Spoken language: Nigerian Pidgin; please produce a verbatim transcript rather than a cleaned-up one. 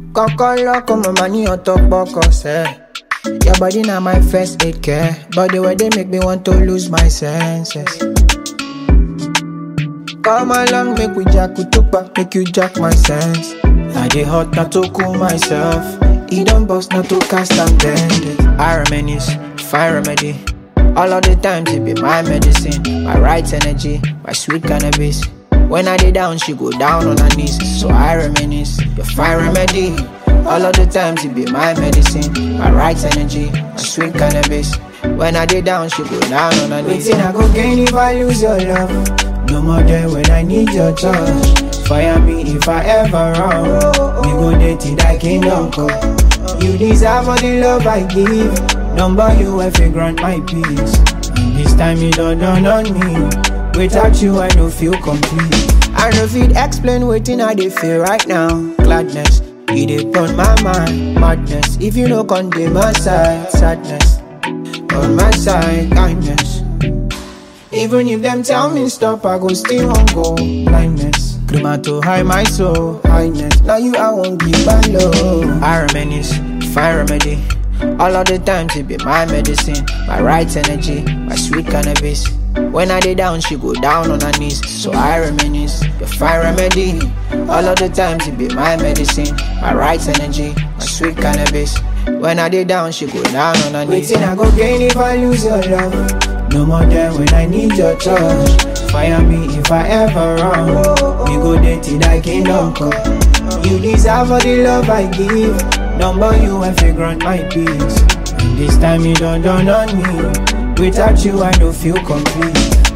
Kokolo come money on top box, eh. Your body now my first aid care, but the way they make me want to lose my senses. Come along, make we jack kutupa, make you jack my sense. I dey hot not to cool myself. It don't bust not to cast and bend it. I reminisce, fire remedy. All of the times it be my medicine, my right energy, my sweet cannabis. When I dey down, she go down on her knees. So I reminisce, your fire remedy. All of the times it be my medicine, my right energy, my sweet cannabis. When I dey down, she go down on her knees. Waiting I go gain if I lose your love. No more there when I need your touch. Fire me if I ever wrong. We go there till that kingdom come. You deserve all the love I give. Number you if you grant my peace. And this time you don't dawn on me. Without you I don't feel complete. I don't feel explain waiting I dey feel right now. Gladness, you dey on my mind. Madness, if you no condemn my side. Sadness, on my side. Kindness, even if them tell me stop, I go still won't go. Blindness, Krima to hide my soul. Highness, now you I won't give my love. I reminisce, fire remedy. All of the times it be my medicine, my right energy, my sweet cannabis. When I dey down, she go down on her knees. So I reminisce, your fire remedy. All of the times it be my medicine, my right energy, my sweet cannabis. When I dey down, she go down on her knees. Waiting I go gain if I lose your love. No more there when I need your touch. Fire me if I ever wrong. We go there till that kingdom come. You deserve all the love I give. Number you if you grant my peace. And this time you don't dawn on me. Without you I don't feel complete.